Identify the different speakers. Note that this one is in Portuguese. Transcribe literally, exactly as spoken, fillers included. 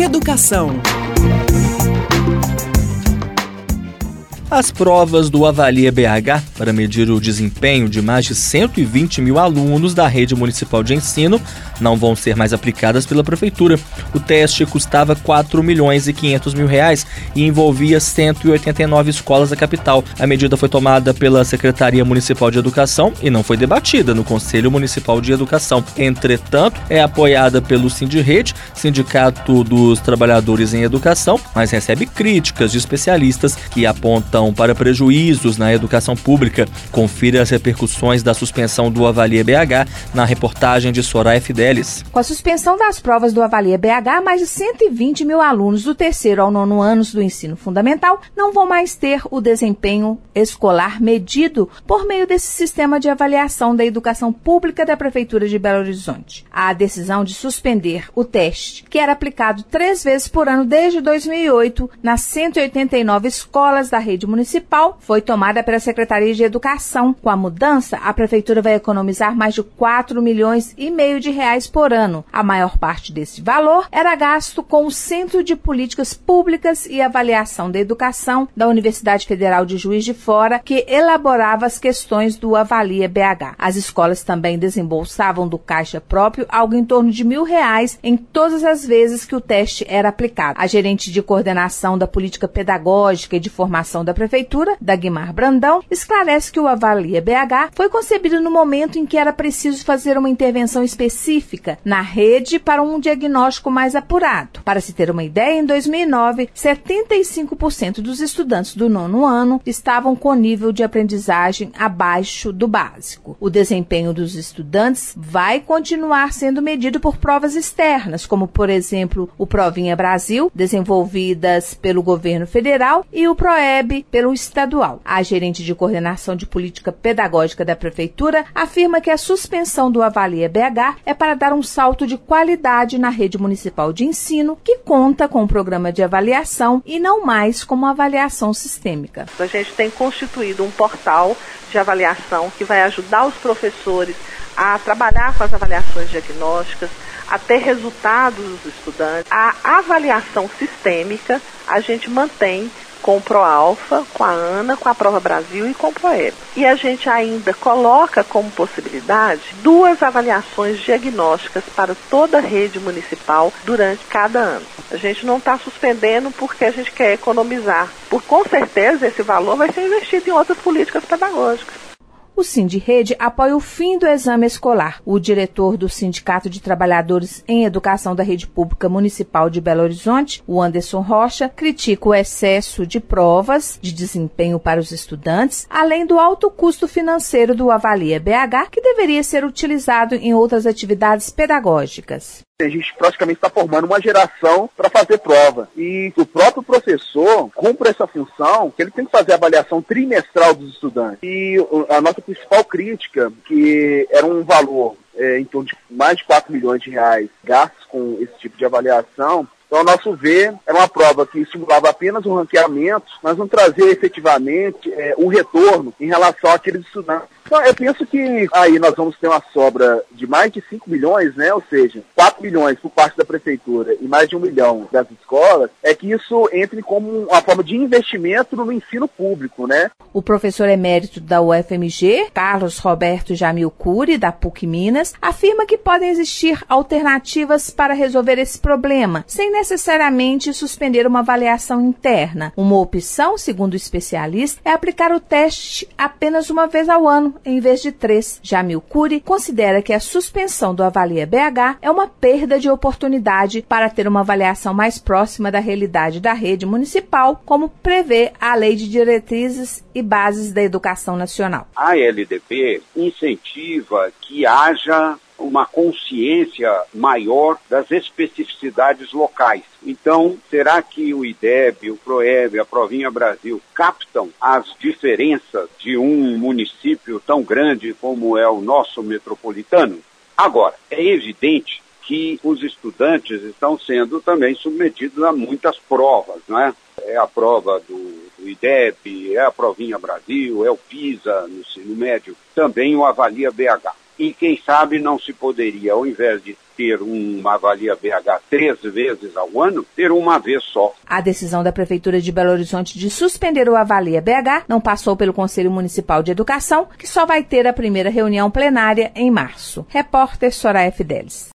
Speaker 1: Educação.
Speaker 2: As provas do Avalia B H para medir o desempenho de mais de cento e vinte mil alunos da rede municipal de ensino não vão ser mais aplicadas pela prefeitura. O teste custava quatro milhões e quinhentos mil reais e envolvia cento e oitenta e nove escolas da capital. A medida foi tomada pela Secretaria Municipal de Educação e não foi debatida no Conselho Municipal de Educação. Entretanto, é apoiada pelo Sindirrede, Sindicato dos Trabalhadores em Educação, mas recebe críticas de especialistas que apontam para prejuízos na educação pública. Confira as repercussões da suspensão do Avalia B H na reportagem de Soraya Fidelis.
Speaker 3: Com a suspensão das provas do Avalia B H, mais de cento e vinte mil alunos do terceiro ao nono anos do ensino fundamental não vão mais ter o desempenho escolar medido por meio desse sistema de avaliação da educação pública da Prefeitura de Belo Horizonte. A decisão de suspender o teste, que era aplicado três vezes por ano desde dois mil e oito nas cento e oitenta e nove escolas da rede municipal, foi tomada pela Secretaria de Educação. Com a mudança, a Prefeitura vai economizar mais de quatro milhões e meio de reais por ano. A maior parte desse valor era gasto com o Centro de Políticas Públicas e Avaliação da Educação da Universidade Federal de Juiz de Fora, que elaborava as questões do Avalia B H. As escolas também desembolsavam do caixa próprio algo em torno de mil reais em todas as vezes que o teste era aplicado. A gerente de coordenação da política pedagógica e de formação da Prefeitura, Dagmar Brandão, esclarece que o Avalia B H foi concebido no momento em que era preciso fazer uma intervenção específica na rede para um diagnóstico mais apurado. Para se ter uma ideia, em dois mil e nove, setenta e cinco por cento dos estudantes do nono ano estavam com nível de aprendizagem abaixo do básico. O desempenho dos estudantes vai continuar sendo medido por provas externas, como, por exemplo, o Provinha Brasil, desenvolvidas pelo governo federal, e o PROEB, pelo estadual. A gerente de coordenação de política pedagógica da Prefeitura afirma que a suspensão do Avalia B H é para dar um salto de qualidade na rede municipal de ensino, que conta com um programa de avaliação e não mais com uma avaliação sistêmica.
Speaker 4: A gente tem constituído um portal de avaliação que vai ajudar os professores a trabalhar com as avaliações diagnósticas, a ter resultados dos estudantes. A avaliação sistêmica a gente mantém com o ProAlfa, com a ANA, com a Prova Brasil e com o PROEB. E a gente ainda coloca como possibilidade duas avaliações diagnósticas para toda a rede municipal durante cada ano. A gente não está suspendendo porque a gente quer economizar. Por com certeza esse valor vai ser investido em outras políticas pedagógicas.
Speaker 3: O Sindirrede apoia o fim do exame escolar. O diretor do Sindicato de Trabalhadores em Educação da Rede Pública Municipal de Belo Horizonte, o Anderson Rocha, critica o excesso de provas de desempenho para os estudantes, além do alto custo financeiro do Avalia B H, que deveria ser utilizado em outras atividades pedagógicas.
Speaker 5: A gente praticamente está formando uma geração para fazer prova. E o próprio professor cumpre essa função, que ele tem que fazer a avaliação trimestral dos estudantes. E a nossa principal crítica, que era um valor é, em torno de mais de quatro milhões de reais gastos com esse tipo de avaliação, então, ao nosso ver, era uma prova que estimulava apenas um ranqueamento, mas não trazia efetivamente é, um retorno em relação àqueles estudantes. Então, eu penso que aí nós vamos ter uma sobra de mais de cinco milhões, né? Ou seja, quatro milhões por parte da Prefeitura e mais de um milhão das escolas, é que isso entre como uma forma de investimento no ensino público, né?
Speaker 3: O professor emérito da U F M G, Carlos Roberto Jamil Cury, da PUC Minas, afirma que podem existir alternativas para resolver esse problema, sem necessariamente suspender uma avaliação interna. Uma opção, segundo o especialista, é aplicar o teste apenas uma vez ao ano, em vez de três. Jamil Cury considera que a suspensão do Avalia B H é uma perda de oportunidade para ter uma avaliação mais próxima da realidade da rede municipal, como prevê a Lei de Diretrizes e Bases da Educação Nacional.
Speaker 6: A L D B incentiva que haja uma consciência maior das especificidades locais. Então, será que o I D E B, o PROEB, a Provinha Brasil captam as diferenças de um município tão grande como é o nosso metropolitano? Agora, é evidente que os estudantes estão sendo também submetidos a muitas provas, não é? É a prova do o I D E B, é a Provinha Brasil, é o PISA no ensino médio, também o Avalia B H. E quem sabe não se poderia, ao invés de ter uma Avalia B H três vezes ao ano, ter uma vez só.
Speaker 3: A decisão da Prefeitura de Belo Horizonte de suspender o Avalia B H não passou pelo Conselho Municipal de Educação, que só vai ter a primeira reunião plenária em março. Repórter Soraya Fidelis.